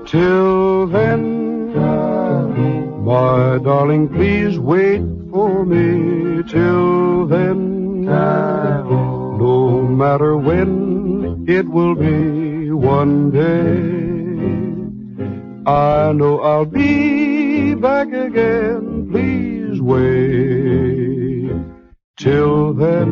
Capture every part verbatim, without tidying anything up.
Till then, my darling, please wait for me. Till then, no matter when it will be, one day I know I'll be back again. Please wait. Till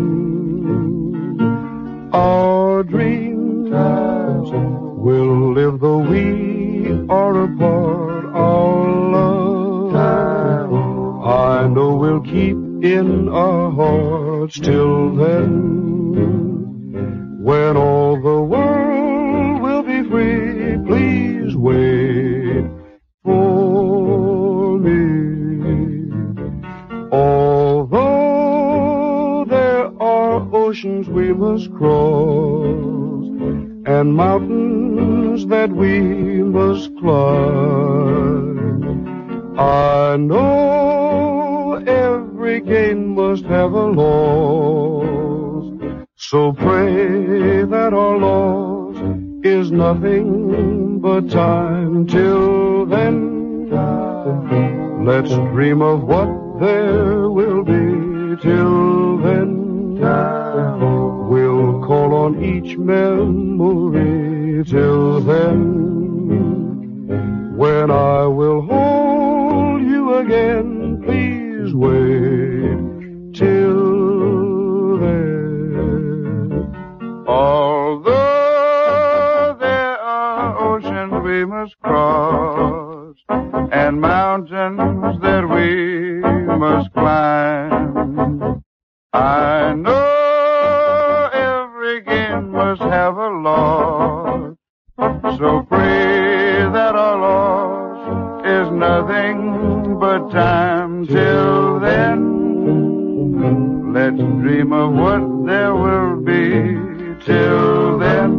then, our dreams will live though we are apart. Our love, I know we'll keep in our hearts. Till then, when all the world will be free, please wait for me. Although there are oceans we must cross and mountains that we must climb, I know every gain must have a loss. So pray that our loss is nothing but time. Till then, let's dream of what there will be. Till then, we'll call on each memory. Till then, when I will hold you again, please wait. Till then, although there are oceans we must cross and mountains that we must climb, I know every gain must have a loss. So pray that our loss is nothing but time. Till then, let's dream of what there will be. Till then,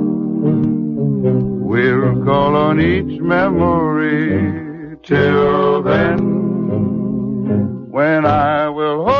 we'll call on each memory. Till then, when I will hold